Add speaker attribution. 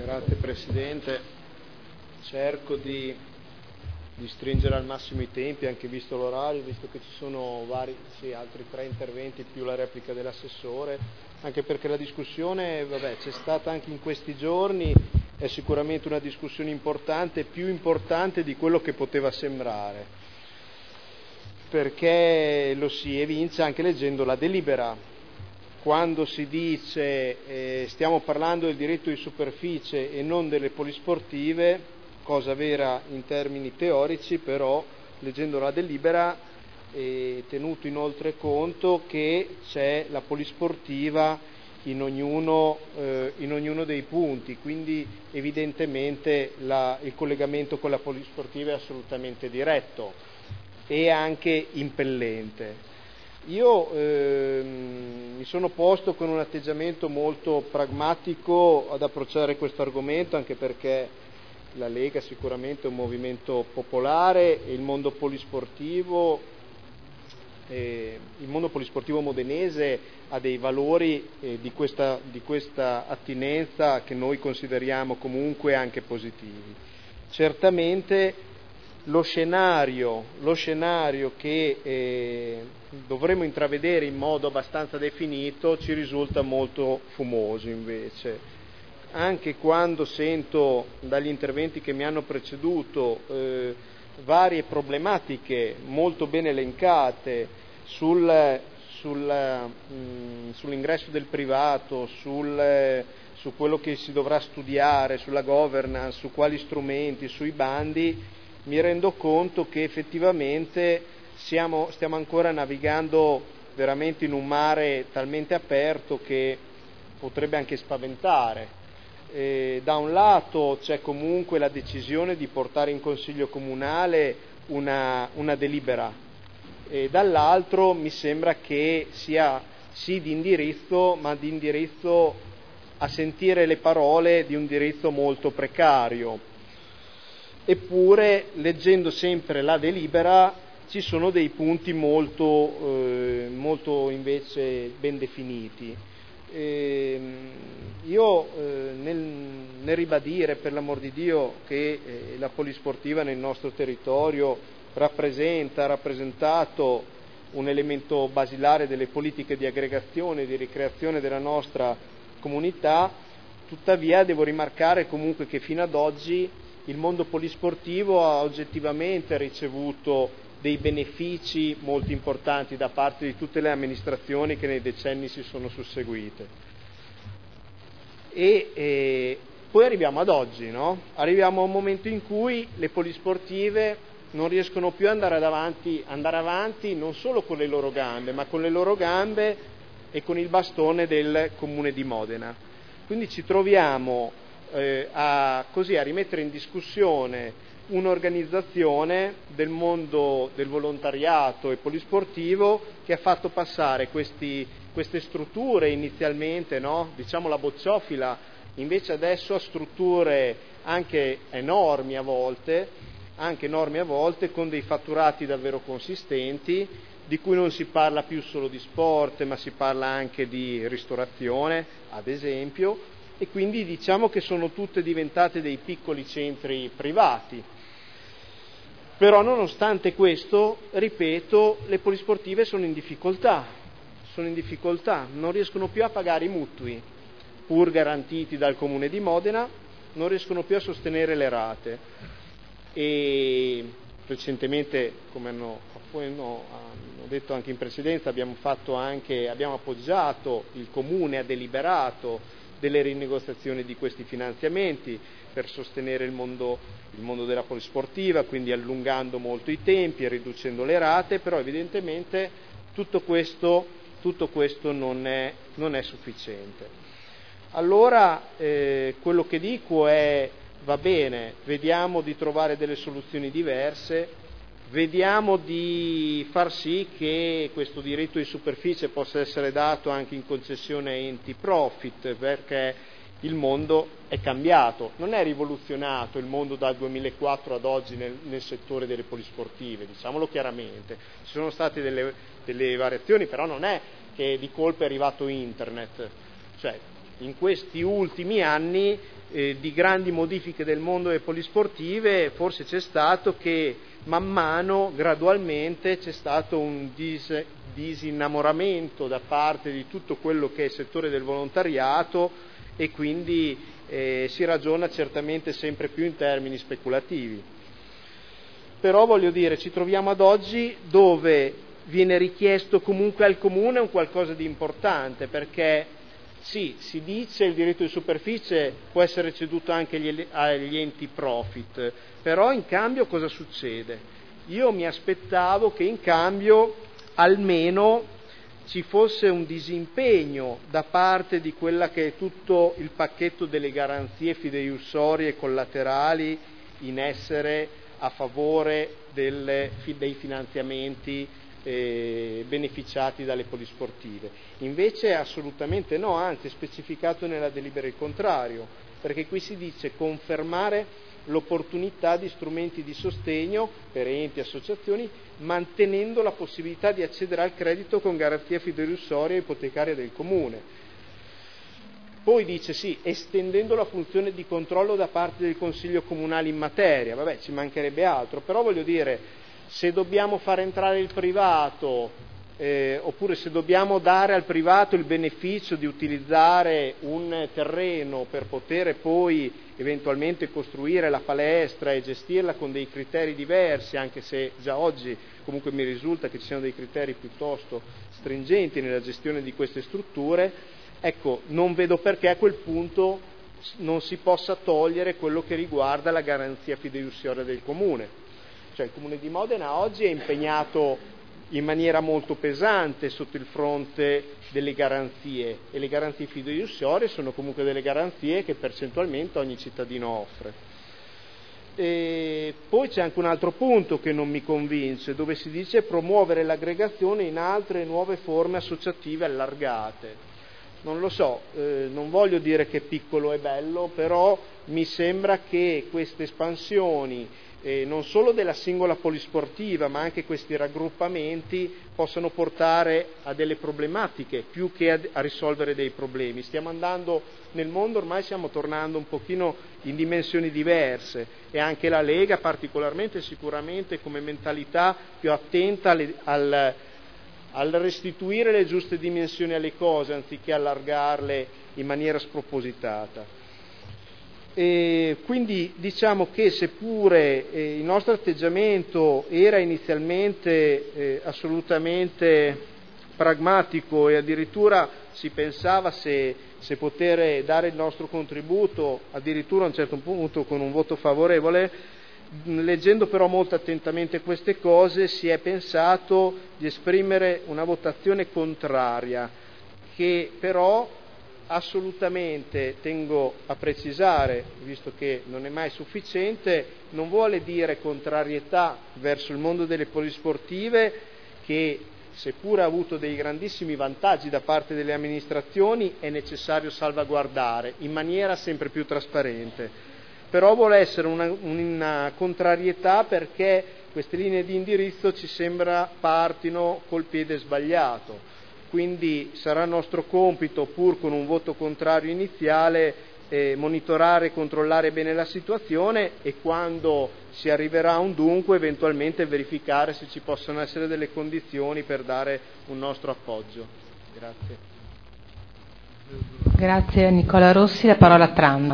Speaker 1: Grazie Presidente, cerco di stringere al massimo i tempi, anche visto l'orario, visto che ci sono altri 3 interventi più la replica dell'assessore, anche perché la discussione c'è stata anche in questi giorni, è sicuramente una discussione importante, più importante di quello che poteva sembrare, perché lo si evince anche leggendo la delibera. Quando si dice stiamo parlando del diritto di superficie e non delle polisportive, cosa vera in termini teorici, però leggendo la delibera è tenuto inoltre conto che c'è la polisportiva in ognuno dei punti, quindi evidentemente il collegamento con la polisportiva è assolutamente diretto e anche impellente. Io mi sono posto con un atteggiamento molto pragmatico ad approcciare questo argomento, anche perché la Lega sicuramente è un movimento popolare e il mondo polisportivo modenese ha dei valori di questa attinenza che noi consideriamo comunque anche positivi. Certamente lo scenario che dovremmo intravedere in modo abbastanza definito ci risulta molto fumoso invece. Anche quando sento dagli interventi che mi hanno preceduto varie problematiche molto ben elencate sull'ingresso del privato, su quello che si dovrà studiare, sulla governance, su quali strumenti, sui bandi, mi rendo conto che effettivamente stiamo ancora navigando veramente in un mare talmente aperto che potrebbe anche spaventare. Da un lato c'è comunque la decisione di portare in Consiglio Comunale una delibera e dall'altro mi sembra che sia sì di indirizzo, ma di indirizzo a sentire le parole di un indirizzo molto precario. Eppure, leggendo sempre la delibera, ci sono dei punti molto invece ben definiti. Io nel ribadire, per l'amor di Dio, che la polisportiva nel nostro territorio ha rappresentato un elemento basilare delle politiche di aggregazione e di ricreazione della nostra comunità, tuttavia devo rimarcare comunque che fino ad oggi il mondo polisportivo ha oggettivamente ricevuto dei benefici molto importanti da parte di tutte le amministrazioni che nei decenni si sono susseguite. E poi arriviamo ad oggi, no? Arriviamo a un momento in cui le polisportive non riescono più ad andare avanti non solo con le loro gambe, ma con le loro gambe e con il bastone del Comune di Modena. Quindi ci troviamo a rimettere in discussione un'organizzazione del mondo del volontariato e polisportivo che ha fatto passare queste strutture inizialmente, no? Diciamo la bocciofila, invece adesso a strutture anche enormi a volte, con dei fatturati davvero consistenti, di cui non si parla più solo di sport, ma si parla anche di ristorazione, ad esempio, e quindi diciamo che sono tutte diventate dei piccoli centri privati. Però nonostante questo, ripeto, le polisportive sono in difficoltà, non riescono più a pagare i mutui, pur garantiti dal Comune di Modena, non riescono più a sostenere le rate. E recentemente, come hanno detto anche in precedenza, abbiamo appoggiato, il Comune ha deliberato delle rinegoziazioni di questi finanziamenti per sostenere il mondo della polisportiva, quindi allungando molto i tempi e riducendo le rate, però evidentemente tutto questo non è sufficiente. Allora quello che dico è: va bene, vediamo di trovare delle soluzioni diverse, vediamo di far sì che questo diritto di superficie possa essere dato anche in concessione a enti profit, perché il mondo è cambiato, non è rivoluzionato il mondo dal 2004 ad oggi nel settore delle polisportive, diciamolo chiaramente. Ci sono state delle variazioni, però non è che di colpo è arrivato internet, cioè in questi ultimi anni di grandi modifiche del mondo delle polisportive forse c'è stato che man mano, gradualmente, c'è stato un disinnamoramento da parte di tutto quello che è il settore del volontariato e quindi si ragiona certamente sempre più in termini speculativi. Però voglio dire, ci troviamo ad oggi dove viene richiesto comunque al comune un qualcosa di importante, perché sì, si dice il diritto di superficie può essere ceduto anche agli enti profit, però in cambio cosa succede? Io mi aspettavo che in cambio almeno ci fosse un disimpegno da parte di quella che è tutto il pacchetto delle garanzie fideiussorie e collaterali in essere a favore dei finanziamenti beneficiati dalle polisportive. Invece assolutamente no, anzi è specificato nella delibera il contrario, perché qui si dice confermare l'opportunità di strumenti di sostegno per enti e associazioni, mantenendo la possibilità di accedere al credito con garanzia fideiussoria e ipotecaria del comune. Poi dice sì, estendendo la funzione di controllo da parte del Consiglio Comunale in materia, vabbè, ci mancherebbe altro, però voglio dire, se dobbiamo far entrare il privato, oppure se dobbiamo dare al privato il beneficio di utilizzare un terreno per poter poi eventualmente costruire la palestra e gestirla con dei criteri diversi, anche se già oggi comunque mi risulta che ci siano dei criteri piuttosto stringenti nella gestione di queste strutture, ecco, non vedo perché a quel punto non si possa togliere quello che riguarda la garanzia fideiussoria del comune. Cioè il Comune di Modena oggi è impegnato in maniera molto pesante sotto il fronte delle garanzie, e le garanzie fideiussorie sono comunque delle garanzie che percentualmente ogni cittadino offre. E poi c'è anche un altro punto che non mi convince, dove si dice promuovere l'aggregazione in altre nuove forme associative allargate. Non lo so, non voglio dire che piccolo è bello, però mi sembra che queste espansioni non solo della singola polisportiva, ma anche questi raggruppamenti possano portare a delle problematiche più che a risolvere dei problemi. Stiamo andando nel mondo, ormai stiamo tornando un pochino in dimensioni diverse, e anche la Lega particolarmente sicuramente come mentalità più attenta al restituire le giuste dimensioni alle cose anziché allargarle in maniera spropositata. E quindi diciamo che seppure il nostro atteggiamento era inizialmente assolutamente pragmatico e addirittura si pensava se poter dare il nostro contributo addirittura a un certo punto con un voto favorevole, leggendo però molto attentamente queste cose si è pensato di esprimere una votazione contraria, che però assolutamente tengo a precisare, visto che non è mai sufficiente, non vuole dire contrarietà verso il mondo delle polisportive, che seppur ha avuto dei grandissimi vantaggi da parte delle amministrazioni è necessario salvaguardare in maniera sempre più trasparente, però vuole essere una contrarietà perché queste linee di indirizzo ci sembra partino col piede sbagliato. Quindi sarà nostro compito, pur con un voto contrario iniziale, monitorare e controllare bene la situazione, e quando si arriverà a un dunque eventualmente verificare se ci possono essere delle condizioni per dare un nostro appoggio. Grazie.
Speaker 2: Grazie Nicola Rossi, la parola a Tran.